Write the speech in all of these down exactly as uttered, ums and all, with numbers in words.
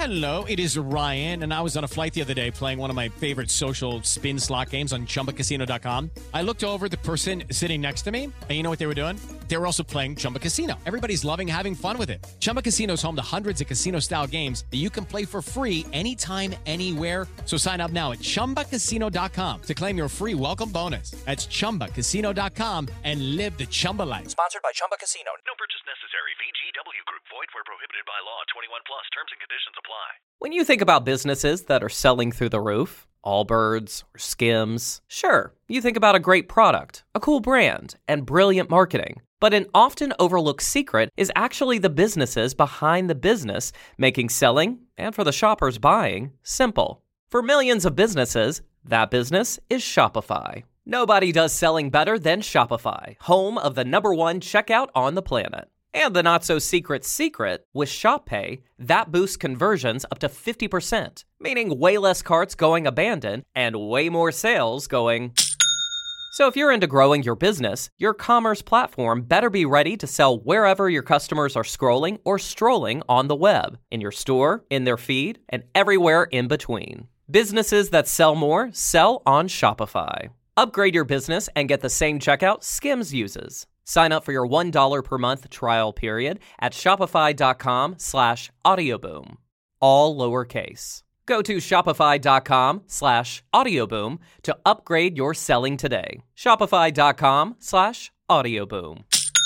Hello, it is Ryan, and I was on a flight the other day playing one of my favorite social spin slot games on Chumba Casino dot com. I looked over at the person sitting next to me, and you know what they were doing? They were also playing Chumba Casino. Everybody's loving having fun with it. Chumba Casino is home to hundreds of casino-style games that you can play for free anytime, anywhere. So sign up now at Chumba Casino dot com to claim your free welcome bonus. That's Chumba Casino dot com and live the Chumba life. Sponsored by Chumba Casino. No purchase necessary. V G W Group. Void where prohibited by law. twenty-one plus. Terms and conditions apply. When you think about businesses that are selling through the roof, Allbirds or Skims, sure, you think about a great product, a cool brand, and brilliant marketing. But an often overlooked secret is actually the businesses behind the business, making selling, and for the shoppers buying, simple. For millions of businesses, that business is Shopify. Nobody does selling better than Shopify, home of the number one checkout on the planet. And the not-so-secret secret, with Shop Pay, that boosts conversions up to fifty percent, meaning way less carts going abandoned and way more sales going... So if you're into growing your business, your commerce platform better be ready to sell wherever your customers are scrolling or strolling on the web, in your store, in their feed, and everywhere in between. Businesses that sell more sell on Shopify. Upgrade your business and get the same checkout Skims uses. Sign up for your one dollar per month trial period at shopify.com slash audioboom. All lowercase. Go to shopify.com slash audioboom to upgrade your selling today. Shopify.com slash audioboom.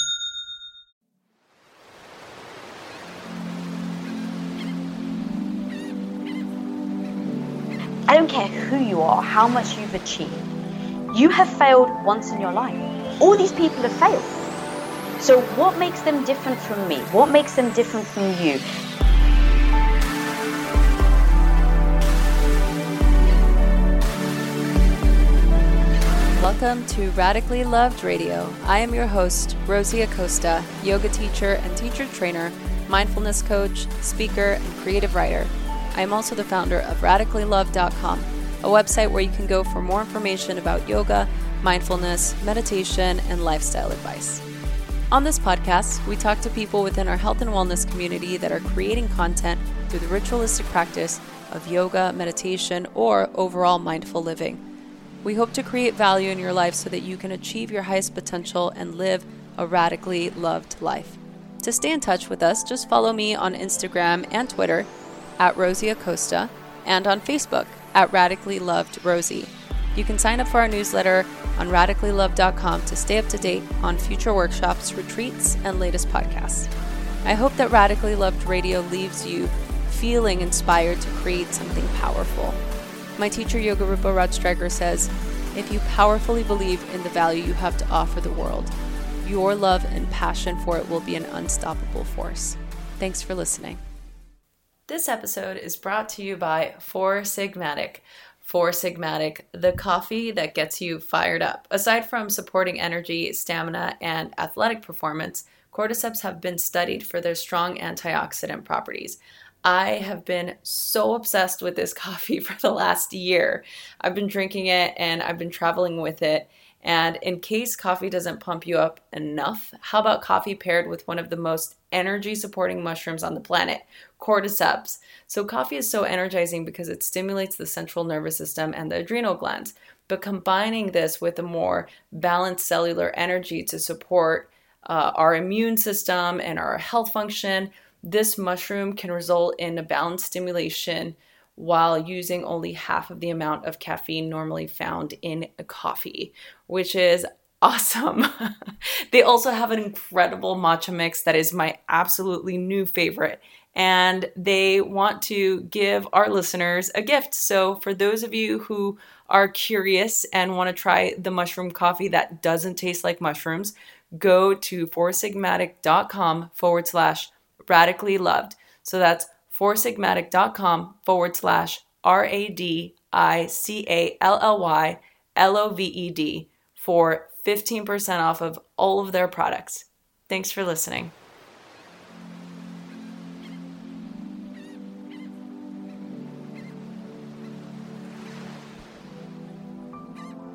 I don't care who you are, how much you've achieved. You have failed once in your life. All these people have failed. So what makes them different from me? What makes them different from you? Welcome to Radically Loved Radio. I am your host, Rosie Acosta, yoga teacher and teacher trainer, mindfulness coach, speaker, and creative writer. I am also the founder of radically loved dot com, a website where you can go for more information about yoga, mindfulness, meditation, and lifestyle advice. On this podcast, we talk to people within our health and wellness community that are creating content through the ritualistic practice of yoga, meditation, or overall mindful living. We hope to create value in your life so that you can achieve your highest potential and live a radically loved life. To stay in touch with us, just follow me on Instagram and Twitter at Rosie Acosta and on Facebook at Radically Loved Rosie. You can sign up for our newsletter on radically loved dot com to stay up to date on future workshops, retreats, and latest podcasts. I hope that Radically Loved Radio leaves you feeling inspired to create something powerful. My teacher, Yoga Rupa Rajstreger, says, if you powerfully believe in the value you have to offer the world, your love and passion for it will be an unstoppable force. Thanks for listening. This episode is brought to you by Four Sigmatic. Four Sigmatic, the coffee that gets you fired up. Aside from supporting energy, stamina, and athletic performance, cordyceps have been studied for their strong antioxidant properties. I have been so obsessed with this coffee for the last year. I've been drinking it and I've been traveling with it. And in case coffee doesn't pump you up enough, how about coffee paired with one of the most energy-supporting mushrooms on the planet, cordyceps? So coffee is so energizing because it stimulates the central nervous system and the adrenal glands. But combining this with a more balanced cellular energy to support uh, our immune system and our health function, this mushroom can result in a balanced stimulation while using only half of the amount of caffeine normally found in a coffee, which is awesome. They also have an incredible matcha mix that is my absolutely new favorite, and they want to give our listeners a gift. So for those of you who are curious and want to try the mushroom coffee that doesn't taste like mushrooms, go to foursigmatic.com forward slash radically loved. So that's foursigmatic.com forward slash R A D I C A L L Y L O V E D for fifteen percent off of all of their products. Thanks for listening.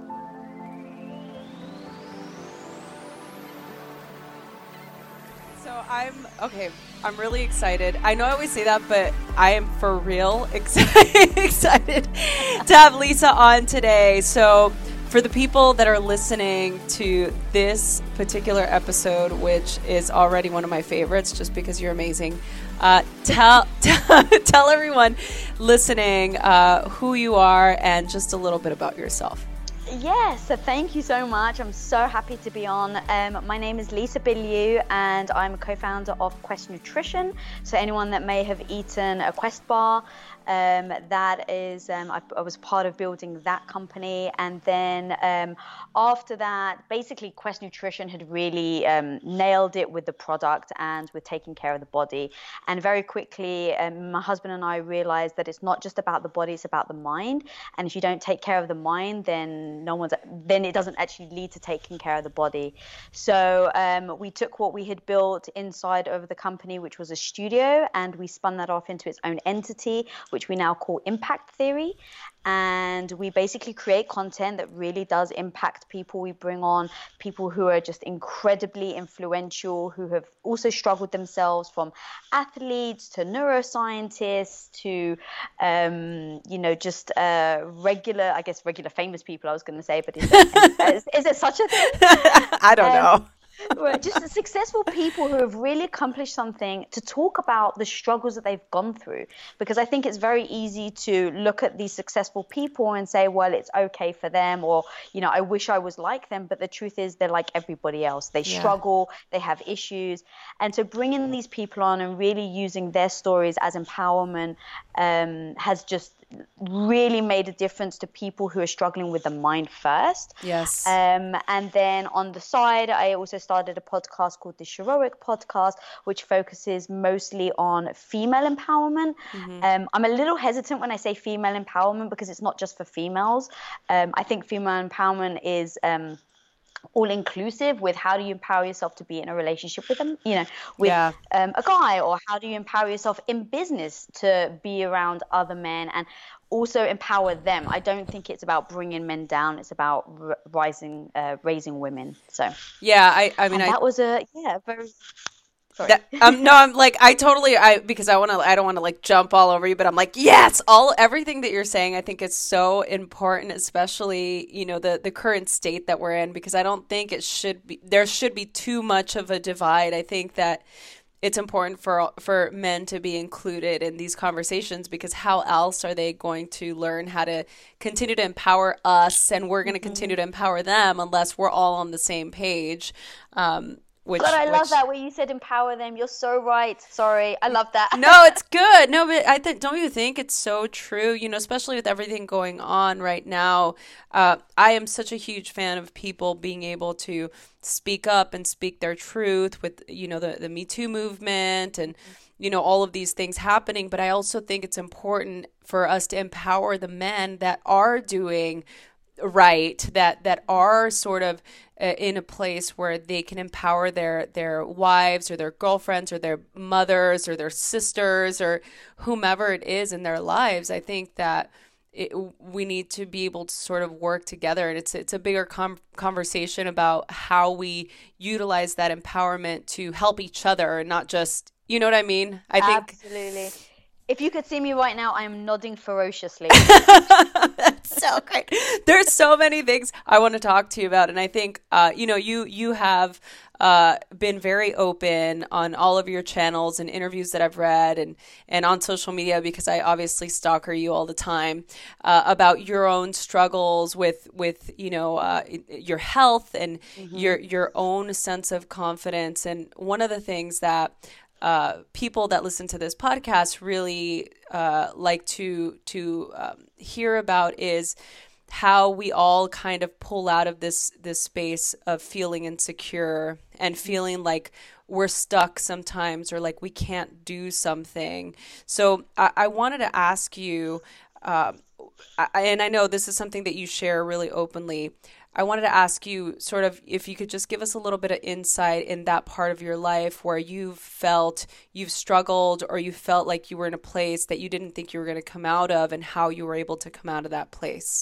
So I'm okay. I'm really excited. I know I always say that, but I am for real excited, excited to have Lisa on today. So for the people that are listening to this particular episode, which is already one of my favorites just because you're amazing, uh, tell, tell tell everyone listening uh, who you are and just a little bit about yourself. Yes, so thank you so much. I'm so happy to be on. Um, my name is Lisa Bilyeu and I'm a co-founder of Quest Nutrition. So anyone that may have eaten a Quest bar, um, that is, um, I, I was part of building that company. And then um, after that, basically Quest Nutrition had really um, nailed it with the product and with taking care of the body. And very quickly, um, my husband and I realized that it's not just about the body, it's about the mind. And if you don't take care of the mind, then no one's then it doesn't actually lead to taking care of the body. So um, we took what we had built inside of the company, which was a studio, and we spun that off into its own entity, which we now call Impact Theory. And we basically create content that really does impact people. We bring on people who are just incredibly influential, who have also struggled themselves, from athletes to neuroscientists to, um, you know, just uh, regular, I guess, regular famous people, I was going to say, but is, that, is, is it such a thing? I don't um, know. Right, just successful people who have really accomplished something to talk about the struggles that they've gone through. Because I think it's very easy to look at these successful people and say, well, it's okay for them, or, you know, I wish I was like them. But the truth is they're like everybody else. They yeah. struggle, they have issues. And so bringing these people on and really using their stories as empowerment um, has just really made a difference to people who are struggling with the mind first. Yes. Um, and then on the side, I also started a podcast called the Sheroic Podcast, which focuses mostly on female empowerment. Mm-hmm. Um, I'm a little hesitant when I say female empowerment because it's not just for females. Um, I think female empowerment is um, all inclusive with how do you empower yourself to be in a relationship with them, you know, with yeah. um, a guy, or how do you empower yourself in business to be around other men and also empower them. I don't think it's about bringing men down. It's about r- rising, uh, raising women. So yeah, I, I mean, and I, that was a yeah very. That, um, no, I'm like, I totally, I, because I want to, I don't want to like jump all over you, but I'm like, yes, all, everything that you're saying, I think is so important, especially, you know, the, the current state that we're in, because I don't think it should be, there should be too much of a divide. I think that it's important for, for men to be included in these conversations, because how else are they going to learn how to continue to empower us, and we're going to mm-hmm. continue to empower them unless we're all on the same page. Um, Which, God, I which, love that way you said empower them. You're so right. Sorry, I love that. No, it's good. No, but I think, don't you think it's so true? You know, especially with everything going on right now. Uh, I am such a huge fan of people being able to speak up and speak their truth with, you know, the, the Me Too movement and, you know, all of these things happening. But I also think it's important for us to empower the men that are doing right, that that are sort of uh, in a place where they can empower their their wives or their girlfriends or their mothers or their sisters or whomever it is in their lives. I think that it, we need to be able to sort of work together, and it's it's a bigger com- conversation about how we utilize that empowerment to help each other, and not just, you know what I mean? I think absolutely. If you could see me right now, I am nodding ferociously. That's so great. There's so many things I want to talk to you about. And I think, uh, you know, you you have uh, been very open on all of your channels and interviews that I've read, and, and on social media, because I obviously stalker you all the time, uh, about your own struggles with, with you know, uh, your health and mm-hmm. your your own sense of confidence. And one of the things that Uh, people that listen to this podcast really uh, like to to um, hear about is how we all kind of pull out of this this space of feeling insecure and feeling like we're stuck sometimes, or like we can't do something. So I, I wanted to ask you, uh, I, and I know this is something that you share really openly, I wanted to ask you sort of if you could just give us a little bit of insight in that part of your life where you've felt you've struggled, or you felt like you were in a place that you didn't think you were going to come out of, and how you were able to come out of that place.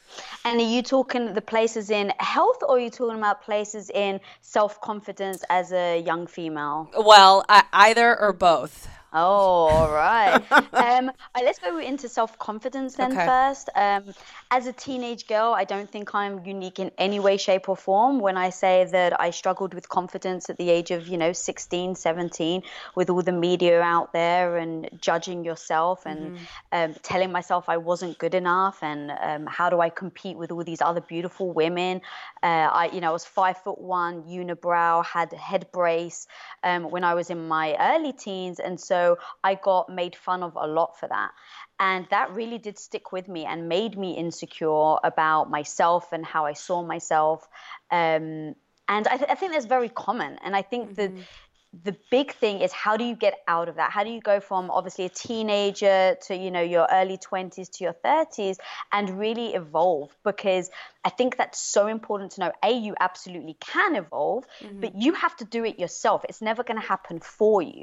And are you talking the places in health, or are you talking about places in self-confidence as a young female? Well, I, either or both. Oh, all right. um, all right, let's go into self-confidence then Okay. first. Um, as a teenage girl, I don't think I'm unique in any way, shape, or form when I say that I struggled with confidence at the age of, you know, sixteen, seventeen, with all the media out there and judging yourself and mm-hmm. um, telling myself I wasn't good enough, and um, how do I compete with all these other beautiful women. Uh, I, you know, I was five foot one, unibrow, had a head brace um, when I was in my early teens, and so So I got made fun of a lot for that. And that really did stick with me and made me insecure about myself and how I saw myself. Um, and I, th- I think that's very common. And I think mm-hmm. that the big thing is, how do you get out of that? How do you go from obviously a teenager to, you know, your early twenties to your thirties and really evolve? Because I think that's so important to know. A, you absolutely can evolve, mm-hmm. but you have to do it yourself. It's never going to happen for you.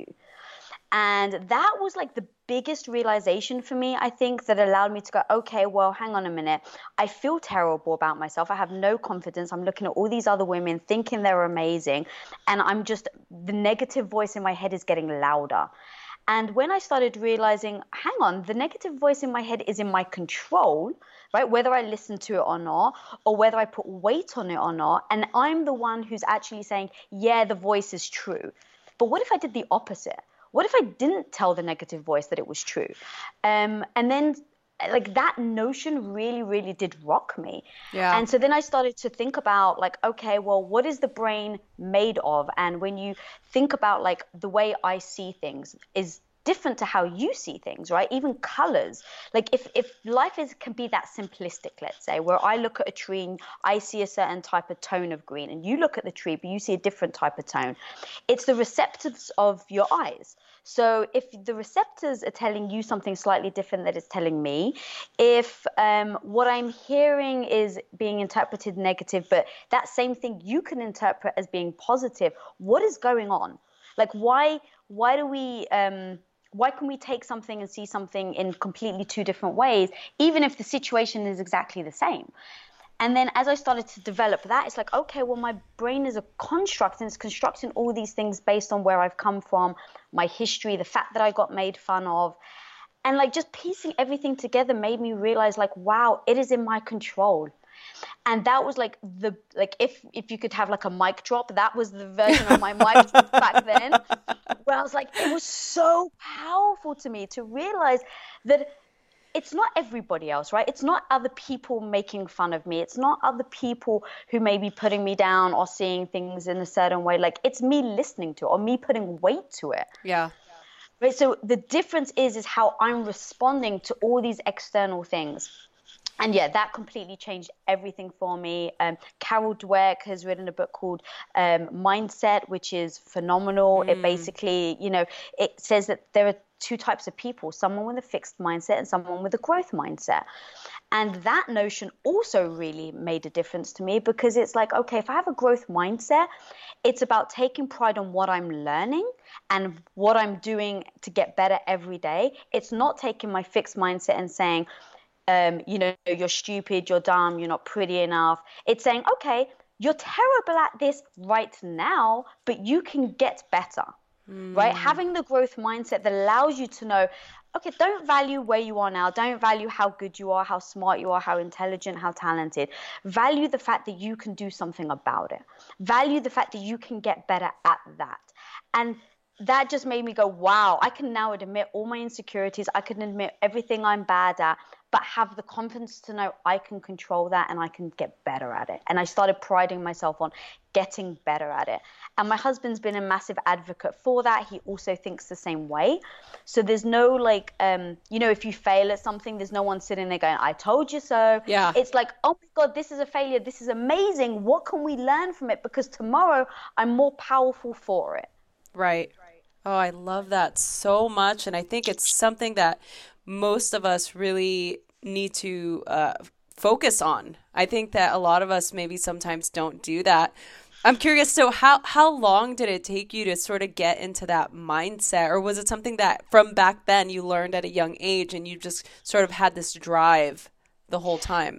And that was like the biggest realization for me, I think, that allowed me to go, okay, well, hang on a minute. I feel terrible about myself. I have no confidence. I'm looking at all these other women thinking they're amazing. And I'm just, the negative voice in my head is getting louder. And when I started realizing, hang on, the negative voice in my head is in my control, right? Whether I listen to it or not, or whether I put weight on it or not. And I'm the one who's actually saying, yeah, the voice is true. But what if I did the opposite? What if I didn't tell the negative voice that it was true? Um, and then like that notion really, really did rock me. Yeah. And so then I started to think about like, okay, well, what is the brain made of? And when you think about like the way I see things is different to how you see things, right? Even colors. Like if, if life is can be that simplistic, let's say, where I look at a tree and I see a certain type of tone of green, and you look at the tree, but you see a different type of tone. It's the receptors of your eyes. So if the receptors are telling you something slightly different that it's telling me, if um, what I'm hearing is being interpreted negative, but that same thing you can interpret as being positive, what is going on? Like why, why do we... Um, Why can we take something and see something in completely two different ways, even if the situation is exactly the same? And then as I started to develop that, it's like, okay, well, my brain is a construct, and it's constructing all these things based on where I've come from, my history, the fact that I got made fun of. And like just piecing everything together made me realize like, wow, it is in my control. And that was like the, like if if you could have like a mic drop, that was the version of my mic drop back then, where I was like, it was so powerful to me to realize that it's not everybody else, right? It's not other people making fun of me. It's not other people who may be putting me down or seeing things in a certain way. Like it's me listening to it or me putting weight to it. Yeah. Right. So the difference is, is how I'm responding to all these external things. And yeah, that completely changed everything for me. Um, Carol Dweck has written a book called um, Mindset, which is phenomenal. Mm. It basically, you know, it says that there are two types of people, someone with a fixed mindset and someone with a growth mindset. And that notion also really made a difference to me, because it's like, okay, if I have a growth mindset, it's about taking pride on what I'm learning and what I'm doing to get better every day. It's not taking my fixed mindset and saying, Um, you know, you're stupid, you're dumb, you're not pretty enough. It's saying, okay, you're terrible at this right now, but you can get better, mm. right? Having the growth mindset that allows you to know, okay, don't value where you are now. Don't value how good you are, how smart you are, how intelligent, how talented. Value the fact that you can do something about it. Value the fact that you can get better at that. And that just made me go, wow, I can now admit all my insecurities. I can admit everything I'm bad at, but have the confidence to know I can control that and I can get better at it. And I started priding myself on getting better at it. And my husband's been a massive advocate for that. He also thinks the same way. So there's no like, um, you know, if you fail at something, there's no one sitting there going, I told you so. Yeah. It's like, oh my God, this is a failure. This is amazing. What can we learn from it? Because tomorrow I'm more powerful for it. Right. Oh, I love that so much. And I think it's something that most of us really need to uh, focus on. I think that a lot of us maybe sometimes don't do that. I'm curious, so how, how long did it take you to sort of get into that mindset? Or was it something that from back then you learned at a young age and you just sort of had this drive the whole time?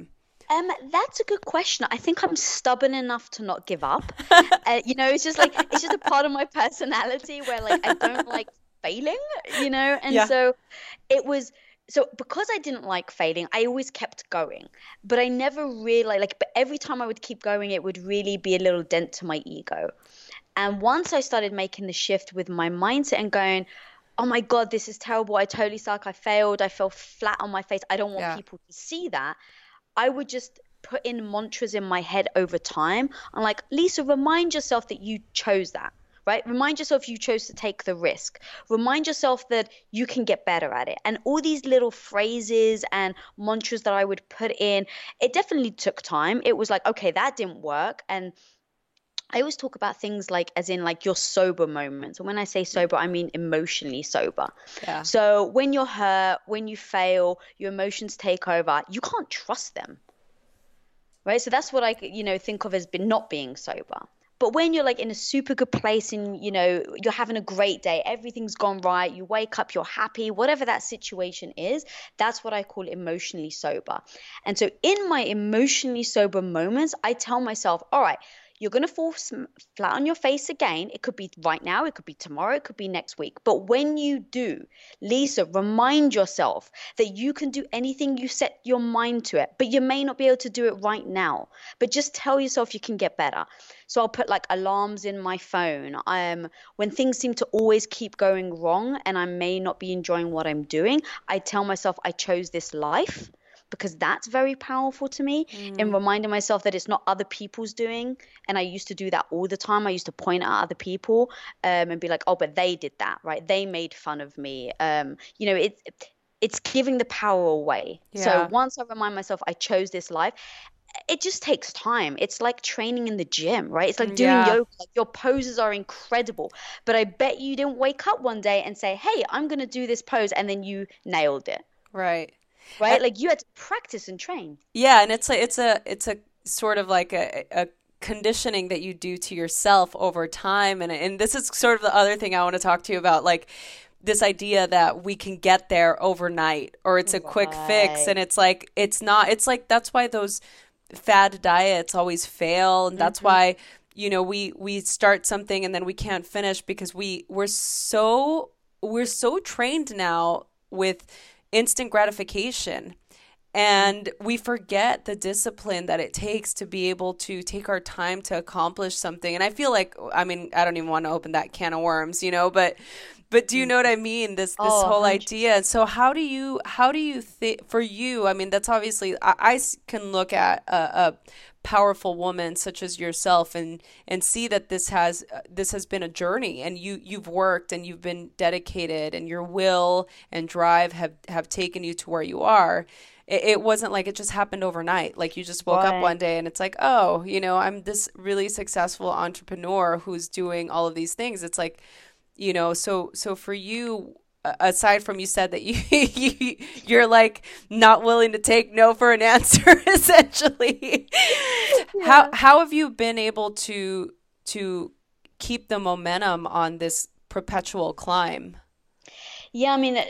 Um, that's a good question. I think I'm stubborn enough to not give up. Uh, you know, it's just like it's just a part of my personality where like I don't like failing, you know, and Yeah. so it was so because I didn't like failing, I always kept going, but I never really like. But every time I would keep going, it would really be a little dent to my ego. And once I started making the shift with my mindset and going, oh my God, this is terrible. I totally suck. I failed. I fell flat on my face. I don't want Yeah. people to see that. I would just put in mantras in my head over time. I'm like, Lisa, remind yourself that you chose that, right? Remind yourself you chose to take the risk. Remind yourself that you can get better at it. And all these little phrases and mantras that I would put in, it definitely took time. It was like, okay, that didn't work. And I always talk about things like, as in like your sober moments. And when I say sober, I mean emotionally sober. Yeah. So when you're hurt, when you fail, your emotions take over, you can't trust them. Right. So that's what I, you know, think of as being not being sober. But when you're like in a super good place and, you know, you're having a great day, everything's gone right, you wake up, you're happy, whatever that situation is, that's what I call emotionally sober. And so in my emotionally sober moments, I tell myself, all right, you're going to fall flat on your face again. It could be right now. It could be tomorrow. It could be next week. But when you do, Lisa, remind yourself that you can do anything you set your mind to it, but you may not be able to do it right now. But just tell yourself you can get better. So I'll put like alarms in my phone. Um, when things seem to always keep going wrong and I may not be enjoying what I'm doing, I tell myself I chose this life. Because that's very powerful to me mm. in reminding myself that it's not other people's doing. And I used to do that all the time. I used to point at other people um, and be like, oh, but they did that, right? They made fun of me. Um, you know, it, it's giving the power away. Yeah. So once I remind myself I chose this life, it just takes time. It's like training in the gym, right? It's like doing Yeah. yoga. Like your poses are incredible. But I bet you didn't wake up one day and say, hey, I'm going to do this pose. And then you nailed it. Right. Right? And, like you had to practice and train. Yeah. And it's like, it's a, it's a sort of like a, a conditioning that you do to yourself over time. And, and this is sort of the other thing I want to talk to you about, like this idea that we can get there overnight or it's a right. quick fix. And it's like, it's not, it's like, that's why those fad diets always fail. And that's mm-hmm. why, you know, we, we start something and then we can't finish because we, we're so, we're so trained now with instant gratification. And we forget the discipline that it takes to be able to take our time to accomplish something. And I feel like, I mean, I don't even want to open that can of worms, you know, but, but do you know what I mean? This, this oh, whole one hundred percent. idea. So how do you, how do you think for you, I mean, that's obviously, I, I can look at a, a powerful woman such as yourself and, and see that this has, uh, this has been a journey and you, you've worked and you've been dedicated and your will and drive have, have taken you to where you are. It wasn't like it just happened overnight. Like you just woke right. up one day and it's like, oh, you know, I'm this really successful entrepreneur who's doing all of these things. It's like, you know, so so for you, aside from you said that you, you you're like not willing to take no for an answer, essentially. Yeah. How how have you been able to to keep the momentum on this perpetual climb? Yeah, I mean,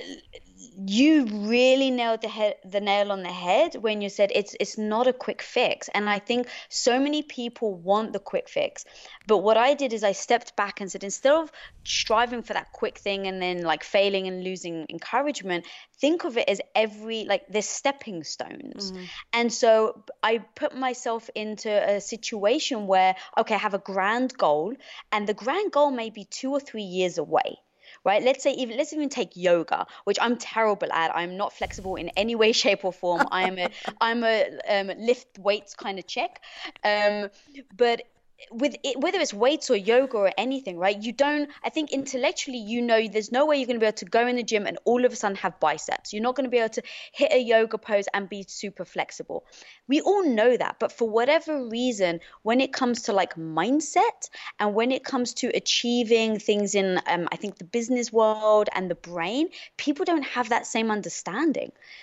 you really nailed the head, the nail on the head when you said it's it's not a quick fix. And I think so many people want the quick fix. But what I did is I stepped back and said, instead of striving for that quick thing and then like failing and losing encouragement, think of it as every, like there's stepping stones. Mm-hmm. And so I put myself into a situation where, okay, I have a grand goal and the grand goal may be two or three years away. Right? Let's say even let's even take yoga, which I'm terrible at. I'm not flexible in any way, shape, or form. I'm a I'm a um, lift weights kind of chick. Um, but with it, whether it's weights or yoga or anything, right? You don't. I think intellectually, you know, there's no way you're going to be able to go in the gym and all of a sudden have biceps. You're not going to be able to hit a yoga pose and be super flexible. We all know that, but for whatever reason, when it comes to like mindset and when it comes to achieving things in, um, I think the business world and the brain, people don't have that same understanding.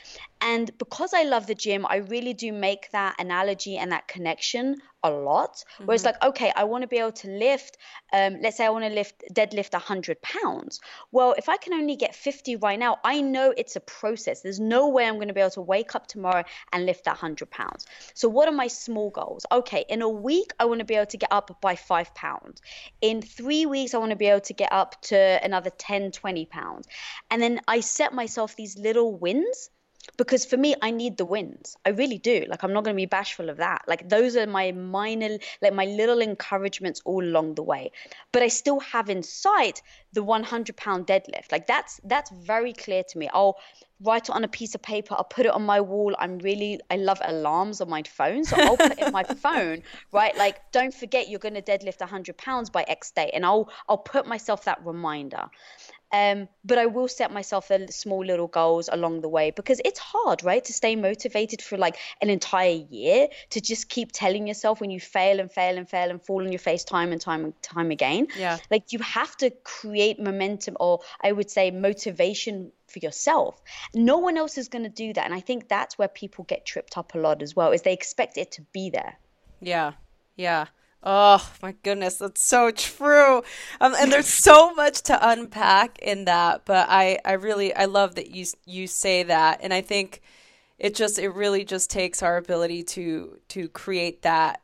And because I love the gym, I really do make that analogy and that connection a lot, where it's like, okay, I want to be able to lift, um, let's say I want to lift, deadlift one hundred pounds. Well, if I can only get fifty right now, I know it's a process. There's no way I'm going to be able to wake up tomorrow and lift that one hundred pounds. So what are my small goals? Okay, in a week, I want to be able to get up by five pounds. In three weeks, I want to be able to get up to another ten, twenty pounds. And then I set myself these little wins. Because for me, I need the wins. I really do. Like, I'm not going to be bashful of that. Like, those are my minor, like my little encouragements all along the way. But I still have in sight the one hundred pound deadlift. Like, that's that's very clear to me. I'll write it on a piece of paper. I'll put it on my wall. I'm really, I love alarms on my phone. So I'll put it in my phone, right? Like, don't forget you're going to deadlift one hundred pounds by X date. And I'll I'll put myself that reminder. Um, but I will set myself the small little goals along the way, because it's hard, right, to stay motivated for like an entire year, to just keep telling yourself when you fail and fail and fail and fall on your face time and time and time again. Yeah. Like, you have to create momentum, or I would say motivation for yourself. No one else is going to do that. And I think that's where people get tripped up a lot as well, is they expect it to be there. Yeah. Yeah. Oh my goodness, that's so true. Um, and there's so much to unpack in that, but I, I really, I love that you, you say that. And I think it just, it really just takes our ability to, to create that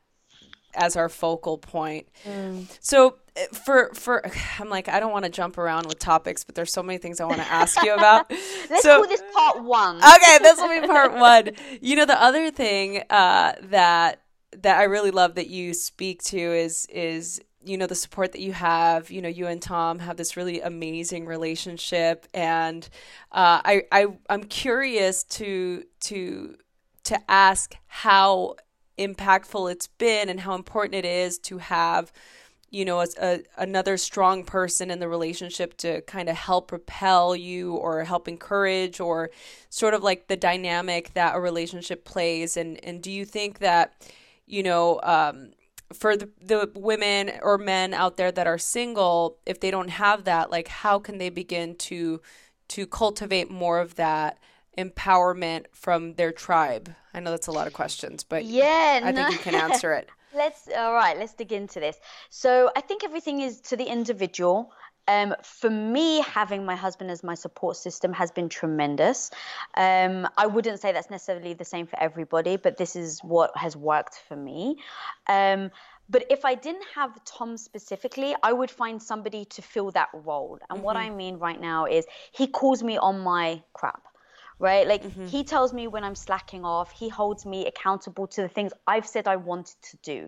as our focal point. Mm. So for, for, I'm like, I don't want to jump around with topics, but there's so many things I want to ask you about. Let's so, call this part one. Okay. This will be part one. You know, the other thing, uh, that, that I really love that you speak to is, is, you know, the support that you have. You know, you and Tom have this really amazing relationship. And uh, I, I, I'm curious to, to, to ask how impactful it's been and how important it is to have, you know, a, a, another strong person in the relationship to kind of help propel you or help encourage, or sort of like the dynamic that a relationship plays. And, and do you think that, you know, um, for the, the women or men out there that are single, if they don't have that, like, how can they begin to to cultivate more of that empowerment from their tribe? I know that's a lot of questions, but yeah, I no. think you can answer it. Let's, all right, let's dig into this. So I think everything is to the individual. Um, for me, having my husband as my support system has been tremendous. Um, I wouldn't say that's necessarily the same for everybody, but this is what has worked for me. Um, but if I didn't have Tom specifically, I would find somebody to fill that role. And mm-hmm. what I mean right now is he calls me on my crap. Right? Like, mm-hmm. he tells me when I'm slacking off. He holds me accountable to the things I've said I wanted to do.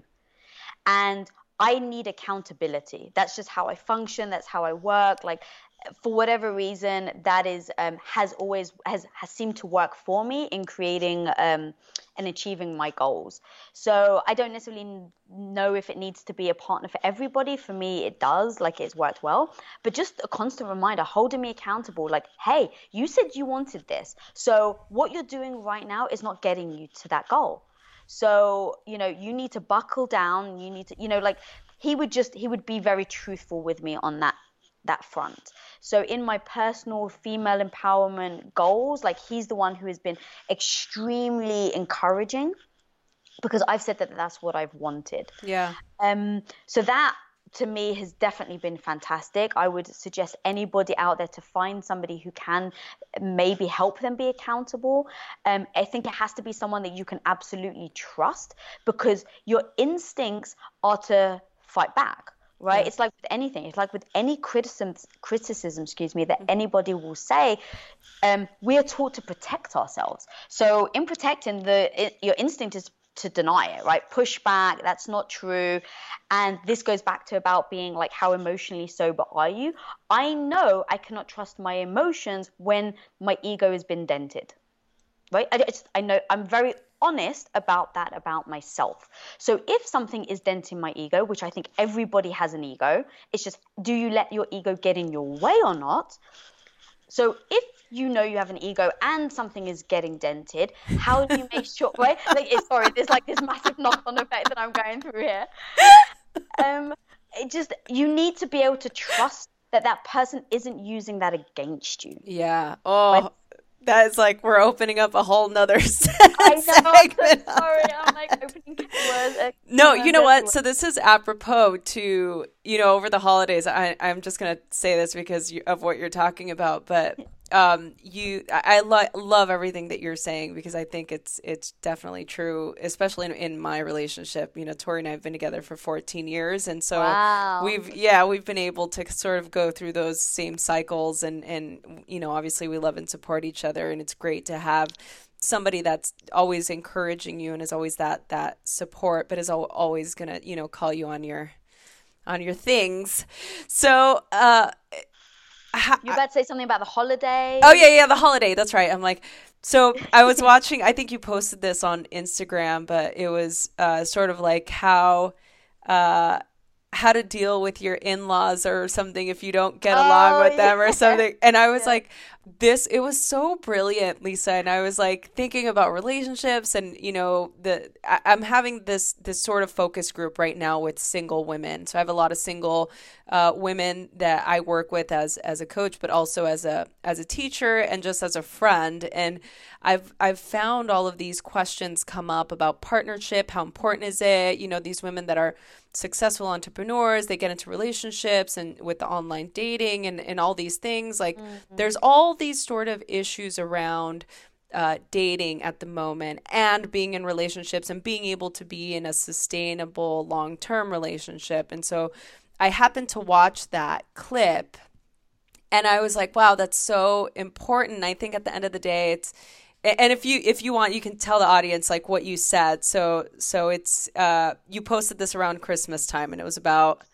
And I need accountability. That's just how I function. That's how I work. Like, for whatever reason, that is um, has always has, has seemed to work for me in creating um, and achieving my goals. So I don't necessarily know if it needs to be a partner for everybody. For me, it does. Like, it's worked well. But just a constant reminder, holding me accountable. Like, hey, you said you wanted this. So what you're doing right now is not getting you to that goal. So, you know, you need to buckle down. You need to, you know, like, he would just, he would be very truthful with me on that, that front. So in my personal female empowerment goals, like, he's the one who has been extremely encouraging, because I've said that that's what I've wanted. Yeah. Um. So that, to me, has definitely been fantastic. I would suggest anybody out there to find somebody who can maybe help them be accountable. Um, I think it has to be someone that you can absolutely trust, because your instincts are to fight back, right? Yeah. It's like with anything. It's like with any criticism, criticism, excuse me, that mm-hmm. anybody will say. Um, we are taught to protect ourselves. So in protecting, the it, your instinct is to deny it, right? Push back, that's not true. And this goes back to about being like, how emotionally sober are you? I know I cannot trust my emotions when my ego has been dented, right? I, just, I know I'm very honest about that, about myself. So if something is denting my ego, which I think everybody has an ego, it's just, do you let your ego get in your way or not? So if you know you have an ego and something is getting dented, how do you make sure, right? Like, it's, sorry, there's like this massive knock-on effect that I'm going through here. Um, it just, you need to be able to trust that that person isn't using that against you. Yeah. Oh, That is like we're opening up a whole nother segment. I know, I'm so sorry. I'm like opening words. Uh, No, you know what? So this is apropos to, you know, over the holidays. I, I'm just going to say this because you, of what you're talking about. But um, you, I, I lo- love everything that you're saying because I think it's it's definitely true, especially in, in my relationship. You know, Tori and I have been together for fourteen years. And so Wow. we've, yeah, we've been able to sort of go through those same cycles. And, and, you know, obviously we love and support each other. And it's great to have somebody that's always encouraging you and is always that that support, but is al- always gonna, you know, call you on your on your things. So uh ha- You're about to say something about the holiday. oh yeah yeah the holiday, that's right. I'm like, so I was watching, I think you posted this on Instagram, but it was uh sort of like how uh how to deal with your in-laws or something if you don't get along Oh, with them yeah. or something. And I was Yeah. like, this, it was so brilliant, Lisa. And I was like thinking about relationships and, you know, the, I, I'm having this, this sort of focus group right now with single women. So I have a lot of single uh, women that I work with as, as a coach, but also as a, as a teacher and just as a friend. And I've, I've found all of these questions come up about partnership. How important is it? You know, these women that are successful entrepreneurs, they get into relationships and with the online dating and, and all these things, like mm-hmm. there's all these sort of issues around uh, dating at the moment and being in relationships and being able to be in a sustainable long-term relationship. And so I happened to watch that clip and I was like, wow, that's so important. I think at the end of the day, it's, and if you if you want, you can tell the audience like what you said. So so it's uh, you posted this around Christmas time, and it was about.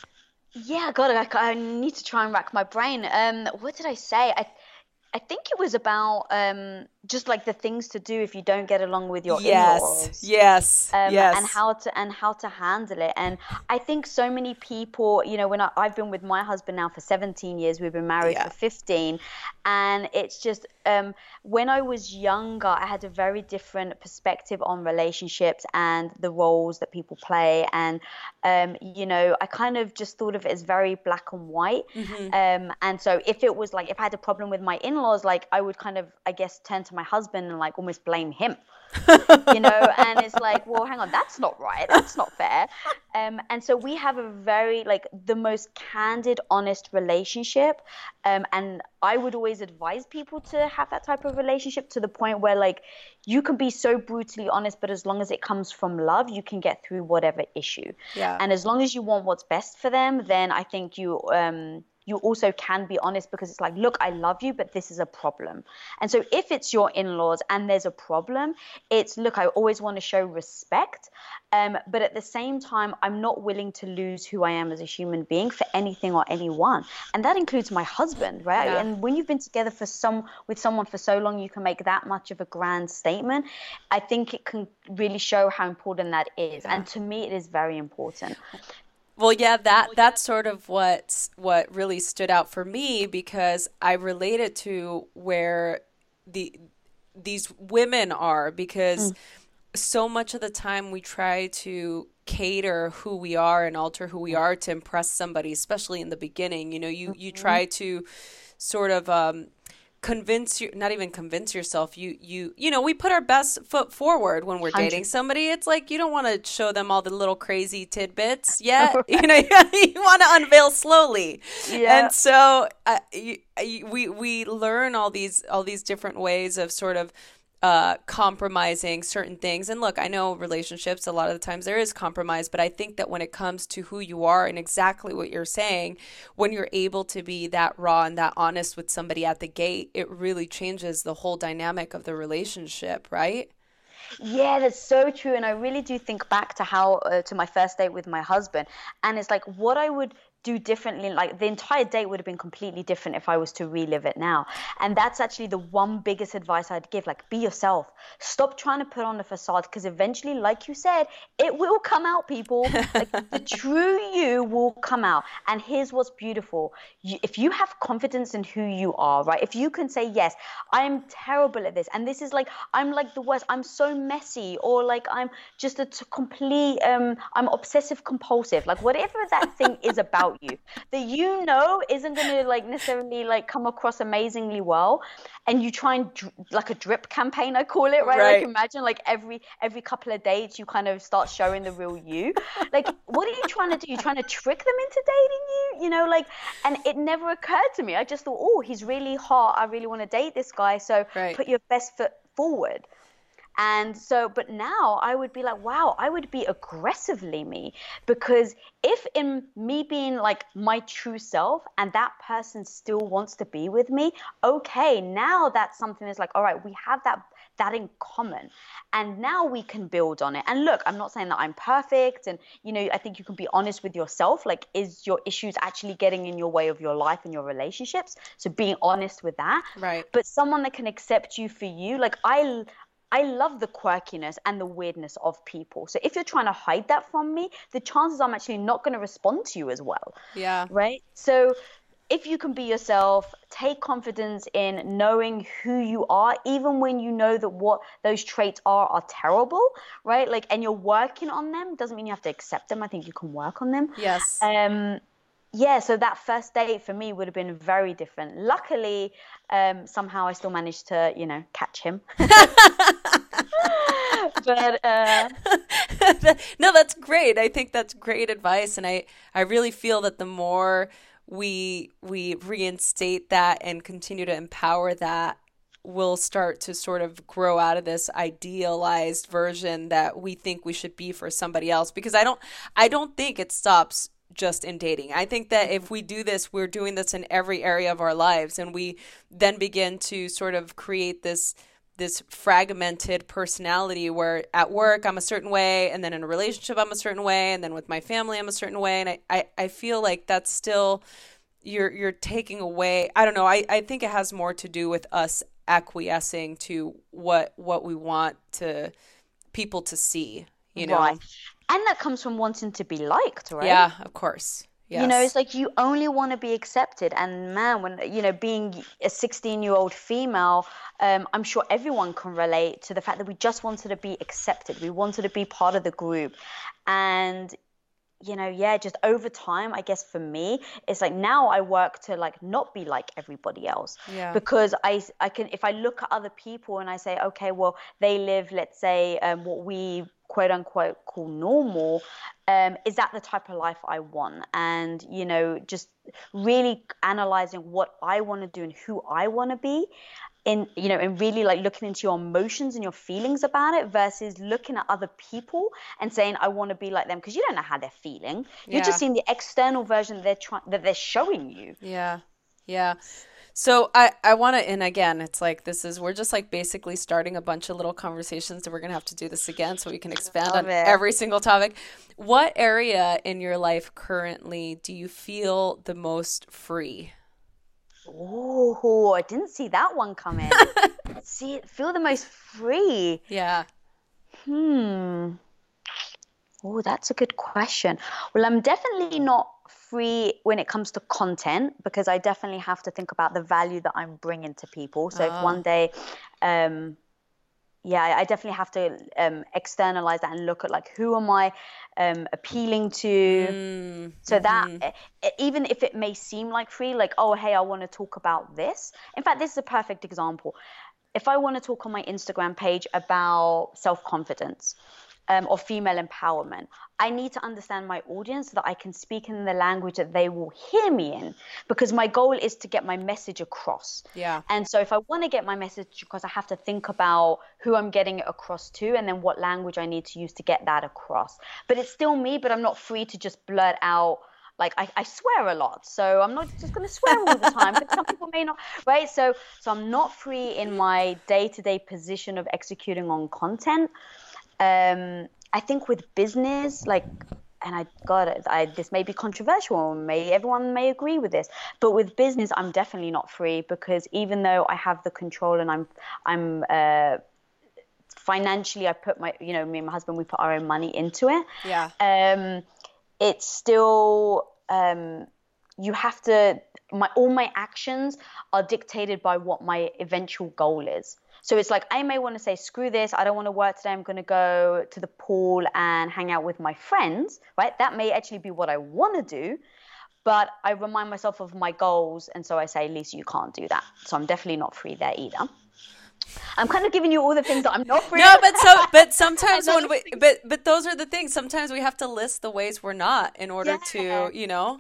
Yeah, God, I, I need to try and rack my brain. Um, what did I say? I I think it was about um just like the things to do if you don't get along with your yes, in-laws. Yes, um, yes. And how to and how to handle it. And I think so many people, you know, when I, I've been with my husband now for seventeen years, we've been married Yeah. for fifteen, and it's just um when I was younger, I had a very different perspective on relationships and the roles that people play, and um you know, I kind of just thought of it as very black and white. Mm-hmm. Um, and so if it was like if I had a problem with my in-laws, like I would kind of, I guess, turn to my husband and like almost blame him. You know, and it's like, well, hang on, that's not right, that's not fair. Um, and so we have a very like the most candid, honest relationship. Um, and I would always advise people to have that type of relationship, to the point where like you can be so brutally honest, but as long as it comes from love, you can get through whatever issue. Yeah. And as long as you want what's best for them, then I think you um you also can be honest, because it's like, look, I love you, but this is a problem. And so if it's your in-laws and there's a problem, it's, look, I always want to show respect. Um, but at the same time, I'm not willing to lose who I am as a human being for anything or anyone. And that includes my husband, right? Yeah. And when you've been together for some with someone for so long, you can make that much of a grand statement. I think it can really show how important that is. Yeah. And to me, it is very important. Well, yeah, that that's sort of what what really stood out for me, because I related to where the these women are, because mm. so much of the time we try to cater who we are and alter who we are to impress somebody, especially in the beginning. You know, you, you try to sort of um, convince you, not even convince yourself. You, you, you know, we put our best foot forward when we're dating somebody. It's like, you don't want to show them all the little crazy tidbits yet. Right. You know, you want to unveil slowly. Yeah. And so uh, you, you, we, we learn all these, all these different ways of sort of uh, compromising certain things. And look, I know relationships, a lot of the times there is compromise, but I think that when it comes to who you are and exactly what you're saying, when you're able to be that raw and that honest with somebody at the gate, it really changes the whole dynamic of the relationship, right? Yeah, that's so true. And I really do think back to how, uh, to my first date with my husband. And it's like what I would do differently, like the entire date would have been completely different if I was to relive it now. And that's actually the one biggest advice I'd give, like, be yourself. Stop trying to put on a facade, because eventually, like you said, it will come out, people. Like, the true you will come out. And here's what's beautiful. You, if you have confidence in who you are, right? If you can say, yes, I'm terrible at this, and this is like, I'm like the worst, I'm so messy, or like I'm just a t- complete, um, I'm obsessive compulsive, like whatever that thing is about about you that you know isn't going to like necessarily like come across amazingly well, and you try and dr- like a drip campaign, I call it, right? Right. Like imagine like every every couple of dates you kind of start showing the real you. Like what are you trying to do? You're trying to trick them into dating you, you know, like, and it never occurred to me. I just thought, oh, he's really hot, I really want to date this guy, so Right. put your best foot forward. And so, but now I would be like, wow, I would be aggressively me, because if in me being like my true self and that person still wants to be with me, okay, now that's something that's like, all right, we have that that in common, and now we can build on it. And look, I'm not saying that I'm perfect, and you know, I think you can be honest with yourself. Like, is your issues actually getting in your way of your life and your relationships? So being honest with that. Right. But someone that can accept you for you, like I I love the quirkiness and the weirdness of people. So if you're trying to hide that from me, the chances I'm actually not going to respond to you as well. Yeah. Right? So if you can be yourself, take confidence in knowing who you are, even when you know that what those traits are are terrible, right? Like, and you're working on them, doesn't mean you have to accept them. I think you can work on them. Yes. Um, yeah, so that first date for me would have been very different. Luckily, um, somehow I still managed to, you know, catch him. But uh... no, that's great. I think that's great advice, and I, I really feel that the more we we reinstate that and continue to empower that, we'll start to sort of grow out of this idealized version that we think we should be for somebody else. Because I don't I don't think it stops just in dating. I think that if we do this, we're doing this in every area of our lives, and we then begin to sort of create this this fragmented personality where at work I'm a certain way, and then in a relationship I'm a certain way, and then with my family I'm a certain way. And I, I, I feel like that's still, you're you're taking away, I don't know, I, I think it has more to do with us acquiescing to what what we want to people to see, you know. Right. And that comes from wanting to be liked, right? Yeah, of course. Yes. You know, it's like you only want to be accepted. And man, when, you know, being a sixteen-year-old female, um, I'm sure everyone can relate to the fact that we just wanted to be accepted. We wanted to be part of the group. And, you know, yeah, just over time, I guess for me, it's like now I work to like not be like everybody else. Yeah. Because I, I can, if I look at other people and I say, okay, well, they live, let's say, um, what we quote unquote call normal, um, is that the type of life I want? And, you know, just really analyzing what I want to do and who I want to be, in, you know, and really like looking into your emotions and your feelings about it versus looking at other people and saying, I want to be like them, because you don't know how they're feeling. You're Yeah. just seeing the external version that they're trying, that they're showing you. Yeah. Yeah. So I, I want to, and again, it's like, this is, we're just like basically starting a bunch of little conversations that we're going to have to do this again so we can expand Love on it. every single topic. What area in your life currently do you feel the most free? Oh, I didn't see that one coming. See, feel the most free. Yeah. Hmm. Oh, that's a good question. Well, I'm definitely not free when it comes to content, because I definitely have to think about the value that I'm bringing to people. So if one day, um, yeah, I definitely have to um, externalize that and look at like, who am I um, appealing to? Mm, So mhm. that e- even if it may seem like free, like, oh, hey, I want to talk about this. In fact, this is a perfect example. If I want to talk on my Instagram page about self-confidence, Um, or female empowerment, I need to understand my audience so that I can speak in the language that they will hear me in, because my goal is to get my message across. Yeah. And so if I want to get my message across, I have to think about who I'm getting it across to, and then what language I need to use to get that across. But it's still me, but I'm not free to just blurt out. Like I, I swear a lot, so I'm not just going to swear all the time, but some people may not, right? So, so I'm not free in my day-to-day position of executing on content. Um, I think with business, like, and I got it, I, this may be controversial, may everyone may agree with this, but with business, I'm definitely not free, because even though I have the control and I'm, I'm, uh, financially, I put my, you know, me and my husband, we put our own money into it. Yeah. Um, it's still, um, you have to, my, all my actions are dictated by what my eventual goal is. So it's like, I may want to say, screw this, I don't want to work today, I'm going to go to the pool and hang out with my friends, right? That may actually be what I want to do. but I remind myself of my goals. And so I say, Lisa, you can't do that. So I'm definitely not free there either. I'm kind of giving you all the things that I'm not free. No, but so, but sometimes when we, but, but those are the things. Sometimes we have to list the ways we're not in order yeah. to, you know.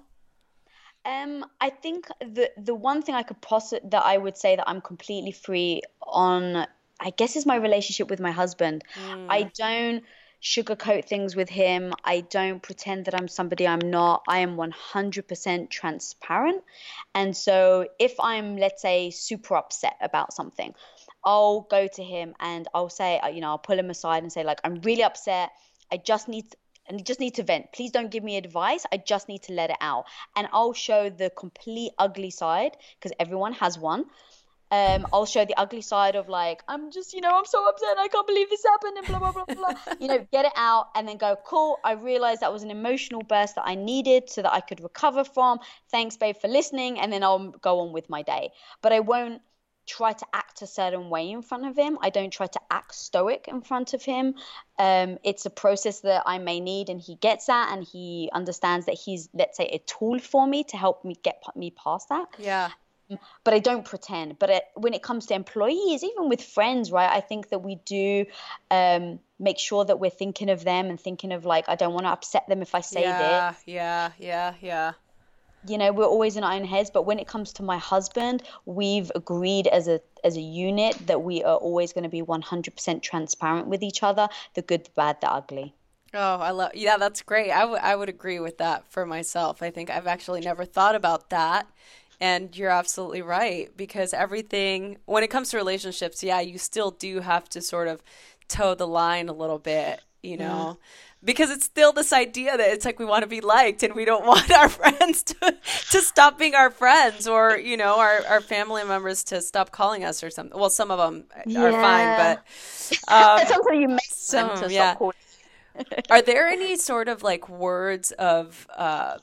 Um, I think the the one thing I could posit that I would say that I'm completely free on, I guess, is my relationship with my husband. Mm. I don't sugarcoat things with him. I don't pretend that I'm somebody I'm not. I am one hundred percent transparent. And so if I'm, let's say, super upset about something, I'll go to him and I'll say, you know, I'll pull him aside and say, like, I'm really upset. I just need, and you just need to vent. Please don't give me advice. I just need to let it out. And I'll show the complete ugly side, because everyone has one. Um, I'll show the ugly side of, like, I'm just, you know, I'm so upset. I can't believe this happened and blah, blah, blah, blah. You know, get it out and then go, cool. I realized that was an emotional burst that I needed so that I could recover from. Thanks, babe, for listening. And then I'll go on with my day. But I won't try to act a certain way in front of him. I don't try to act stoic in front of him. Um, it's a process that I may need, and he gets that, and he understands that he's, let's say, a tool for me to help me get me past that. Yeah. But I don't pretend. But it, when it comes to employees, even with friends, right, I think that we do um, make sure that we're thinking of them and thinking of, like, I don't want to upset them if I say yeah, this. Yeah, yeah, yeah. You know, we're always in our own heads. But when it comes to my husband, we've agreed as a as a unit that we are always going to be one hundred percent transparent with each other, the good, the bad, the ugly. Oh, I love, yeah, that's great. I, w- I would agree with that for myself. I think I've actually never thought about that. And you're absolutely right, because everything, when it comes to relationships, yeah, you still do have to sort of toe the line a little bit, you know, yeah. Because it's still this idea that it's like we want to be liked and we don't want our friends to, to stop being our friends, or, you know, our, our family members to stop calling us or something. Well, some of them yeah. are fine, but um, sometimes you make some, them to yeah. stop calling. Are there any sort of like words of uh,